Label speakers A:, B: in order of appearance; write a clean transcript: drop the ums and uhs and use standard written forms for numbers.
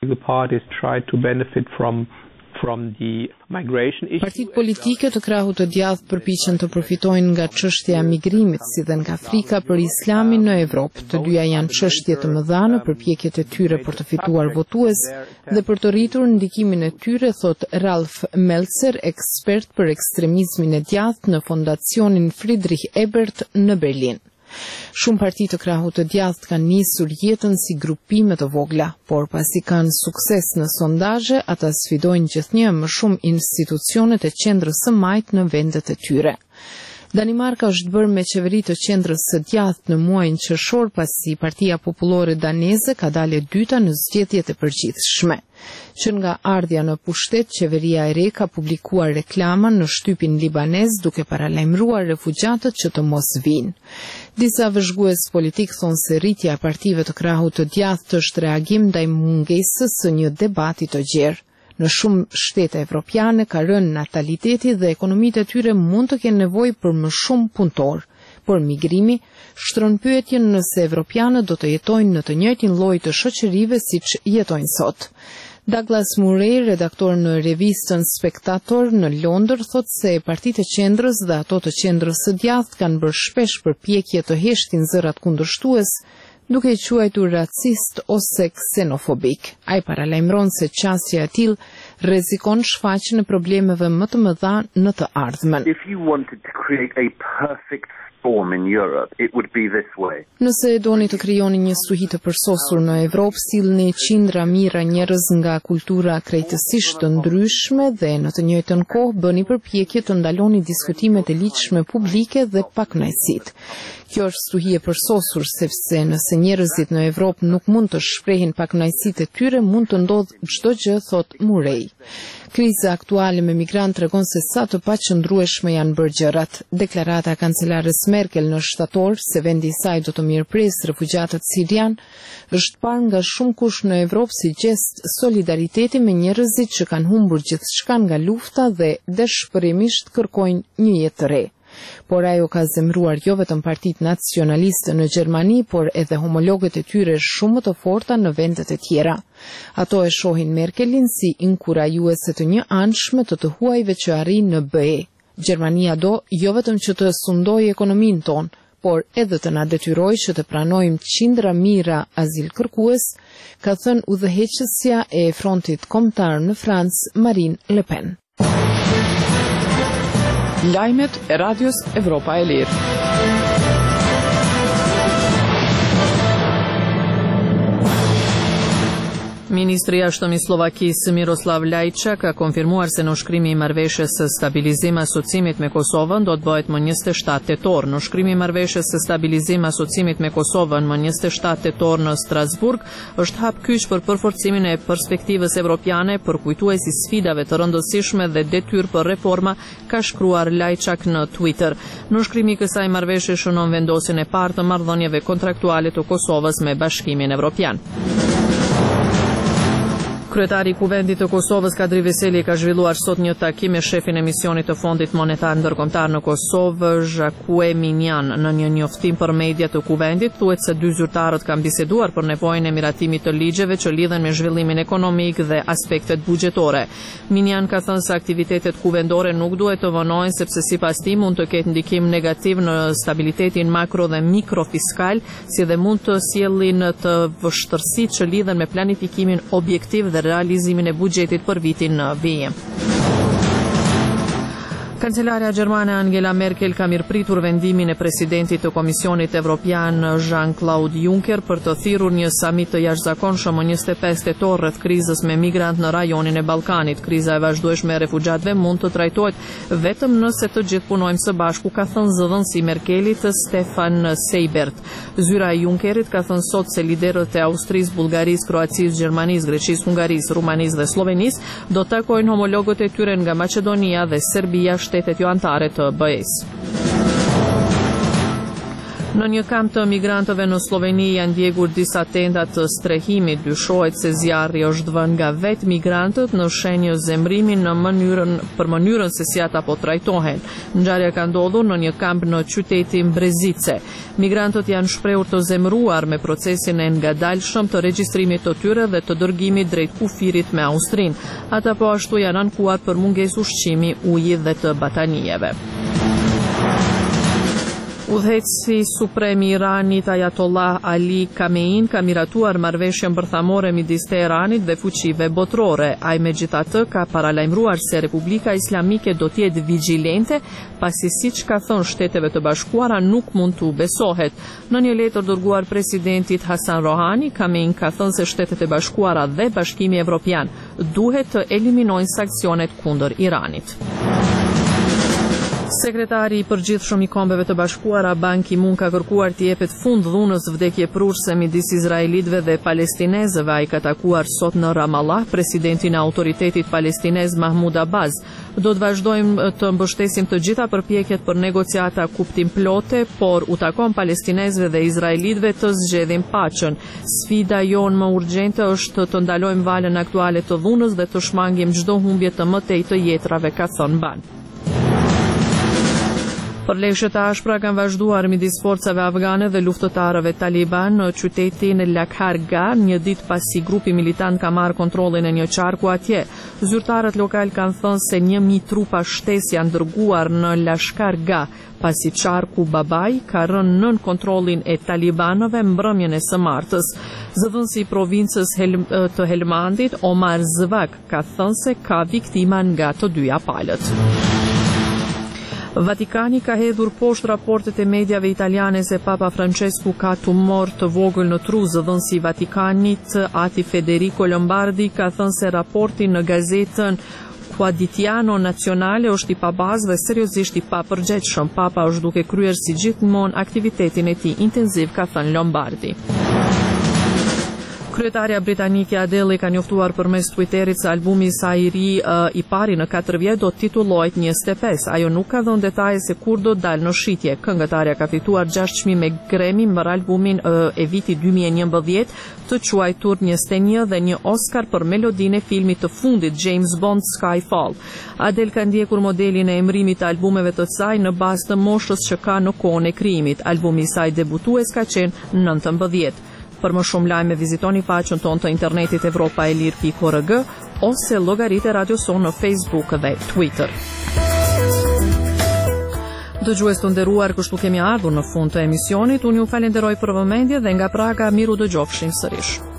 A: political parties try to benefit from the migration issue.
B: Partitë politike të krahut të djathtë përpiqen të përfitojnë nga çështja e migrimit, si dhe nga frika për Islamin në Evropë. Të dyja janë çështje të mëdha në përpjekjet e tyre për të fituar votues dhe për të rritur ndikimin e tyre, thot Ralf Meltzer, ekspert për ekstremizmin e djathtë në Fondacionin Friedrich Ebert në Berlin. Shumë parti të krahut të djathtë kanë nisur jetën si grupime të vogla, por pasi kanë sukses në sondazhe, ata sfidojnë gjithnjë më shumë institucionet e qendrës së majtë në vendet e tyre. Danimarka është bërë me qeveri të qendrës së djathtë në muajin qershor pasi Partia Popullore Daneze ka dalë e dyta në zgjedhjet e përgjithshme. Që nga ardhja në pushtet, qeveria e re ka publikuar reklama në shtypin libanez duke paralajmëruar refugjatët që të mos vinë. Disa vëzhgues politik thonë se rritja e partive të krahut të djathtë është reagim ndaj mungesës së një debati të gjerë. Në shumë shtete evropiane ka rënë nataliteti dhe ekonomitë e tyre mund të kenë nevojë për më shumë punëtor. Por migrimi shtron pyetjen nëse evropianët do të jetojnë në të njëjtin lloj të shoqërive siç jetojnë sot. Douglas Murray, redaktor në revistën Spectator në Londër, thotë se partitë e qendrës dhe ato të qendrës së djathtë kanë bërë shpesh përpjekje të heshtin zërat kundërshtues, duke i quajtur racist ose ksenofobik. Ai paralajmëron se qasja e tillë rrezikon shfaqjen e problemeve më të mëdha në të ardhmen.
C: If you wanted to create a perfect storm in Europe, it would be this way.
B: Nëse doni të krijoni një stuhi të përsosur në Evropë, sillni qindra mira njerëz nga kultura krejtësisht të ndryshme dhe në të njëjtën kohë bëni përpjekje të ndaloni diskutimet e ligjshme publike dhe pakënaqësitë. Kjo është stuhi e përsosur sepse nëse njerëzit në Evropë nuk mund të shprehin pakënaqësitë e tyre, mund të ndodhë çdo gjë, thot Murray. Kriza aktuale me migrantë tregon se sa të paqëndrueshme janë bërë gjërat. Deklarata e kancelares Merkel në shtator se vendi i saj do të mirëpresë refugjatët sirian është parë nga shumë kush në Evropë si gjest solidariteti me njerëzit që kanë humbur gjithçka nga lufta dhe dëshpërimisht kërkojnë një jetë të re. Por ajo ka zemruar jo vetëm partitë nacionaliste në Gjermani, por edhe homologët e tyre shumë të forta në vendet e tjera. Ato e shohin Merkelin si inkurajuese të një anshme të huajve që arrin në BE. Gjermania do jo vetëm që të sundojë ekonominë tonë, por edhe të na detyrojë që të pranojmë qindra mira azil kërkues, ka thënë udhëheqësja e Frontit Kombëtar në Francë, Marine Le Pen.
D: Lajmet e Radios Evropa e Lirë. Ministri i jashtëm i Slovakisë Miroslav Lajčak ka konfirmuar se nënshkrimi i marrëveshjes së stabilizim asociimit me Kosovën do të bëhet më 27 tetor. Nënshkrimi i marrëveshjes së stabilizim asociimit me Kosovën më 27 tetor në Strasburg është hap kyç për përforcimin e perspektivës evropiane, përkujtuesi sfidave të rëndësishme dhe detyrë për reforma, ka shkruar Lajčak në Twitter. Nënshkrimi i kësaj marrëveshje shënon vendosjen e parë të marrëdhënieve kontraktuale të Kosovës me Bashkimin Evropian. Kryetari i Kuvendit të Kosovës Kadri Veseli ka zhvilluar sot një takim me shefin e misionit të Fondit Monetar Ndërkombëtar në Kosovë, Zhakue Minjan. Në një njoftim për media të Kuvendit, thuhet se dy zyrtarët kanë biseduar për nevojën e miratimit të ligjeve që lidhen me zhvillimin ekonomik dhe aspektet buxhetore. Minjan ka thënë se aktivitetet kuvendore nuk duhet të vonohen sepse sipas tij mund të ketë ndikim negativ në stabilitetin makro dhe mikrofiskal, si dhe mund të sjellin të vështirësitë që lidhen me planifikimin objektiv dhe realizimin e buxhetit për vitin në vijim. Kancelarja gjermane Angela Merkel ka mirëpritur vendimin e presidentit të Komisionit Evropian Jean-Claude Juncker për të thirrur një samit të jashtëzakonshëm më 25 tetor rreth krizës me migrant në rajonin e Ballkanit. Kriza e vazhdueshme e refugjatëve mund të trajtohet vetëm nëse të gjithë punojmë së bashku, ka thënë zëdhënësi Merkelit Stefan Seibert. Zyra e Junckerit ka thënë sot se liderët e Austrisë, Bullgarisë, Kroacisë, Gjermanisë, Greqisë, Hungarisë, Rumanisë dhe Slovenisë do të takojnë homologët e tyre nga Maqedonia dhe Serbia, shtetet jo anëtare të BE-s. Në një kamp të migrantëve në Sloveni janë ndjekur disa tenda të strehimit. Dyshohet se zjarri është vënë nga vetë migrantët në shenjë zemrimi për mënyrën se si ata po trajtohen. Ngjarja ka ndodhur në një kamp në qytetin Brezice. Migrantët janë shprehur të zemëruar me procesin e ngadalshëm të regjistrimit të tyre dhe të dërgimit drejt kufirit me Austrinë. Ata po ashtu janë ankuar për mungesë ushqimi, uji dhe të batanijeve. Udhëheqësi suprem i Iranit Ayatollah Ali Khamenei ka miratuar marrëveshjen bërthamore midis Teheranit dhe fuqive botërore. Ai megjithatë ka paralajmëruar se Republika Islamike do të jetë vigjilente, pasi siç ka thënë Shteteve të Bashkuara nuk mund të besohet. Në një letër dërguar presidentit Hasan Rohani, Khamenei ka thënë se Shtetet e Bashkuara dhe Bashkimi Evropian duhet të eliminojnë sanksionet kundër Iranit. Sekretari i përgjithshëm i Kombeve të Bashkuara Ban Ki-moon ka kërkuar të jepet fund dhunës vdekjeprurse midis izraelitëve dhe palestinezëve. Ai ka takuar sot në Ramallah presidentin e Autoritetit Palestinez Mahmoud Abbas. Do të vazhdojmë të mbështesim të gjitha përpjekjet për negociata kuptimplote, por u takon palestinezëve dhe izraelitëve të zgjedhin paqen. Sfida jonë më urgjente është të ndalojmë valën aktuale të dhunës dhe të shmangim çdo humbje të mëtej të jetrave, ka thënë Ban. Përleshje të ashpra kanë vazhduar midis forcave afgane dhe luftëtarëve taliban në qytetin Lakhargah, një ditë pasi grupi militant ka marrë kontrollin e një qarku atje. Zyrtarët lokal kanë thënë se 1000 trupa shtesë janë dërguar në Lashkargah, pasi qarku Babai ka rënë nën kontrollin e talibanëve mbrëmjen e së martës. Zëdhënësi i provincës të Helmandit, Omar Zvak, ka thënë se ka viktima nga të dyja palët. Vatikani ka hedhur poshtë raportet e mediave italiane se Papa Francesku ka tumor të vogël në tru. Zëdhënësi i Vatikanit, ati Federico Lombardi, ka thënë se raporti në gazetën Quotidiano Nazionale është i pabazë dhe seriozisht i papërgjegjshëm. Papa është duke kryer si gjithmonë aktivitetin e tij intenziv, ka thënë Lombardi. Kryetarja britanike Adele ka njoftuar përmes Twitterit se albumi i saj i ri i pari në 4 vjet do të titullohet 25. Ajo nuk ka dhënë detaje se kur do të dalë në shitje. Këngëtarja ka fituar 6 çmime Grammy për albumin e vitit 2011 të quajtur 21 dhe një Oscar për melodinë e filmit të fundit James Bond Skyfall. Adele ka ndjekur modelin e emrimit të albumeve të saj në bazë të moshës që ka në kohën e krijimit. Albumi i saj debutues ka qenë 19. Për më shumë lajme vizitoni faqen tonë të internetit evropaelir.org ose llogaritë e Radio Son në Facebook dhe Twitter. Dëgjues të nderuar, kështu kemi ardhur në fund të emisionit. Unë ju falenderoj për vëmendje dhe nga Praga miru dëgjofshim sërish.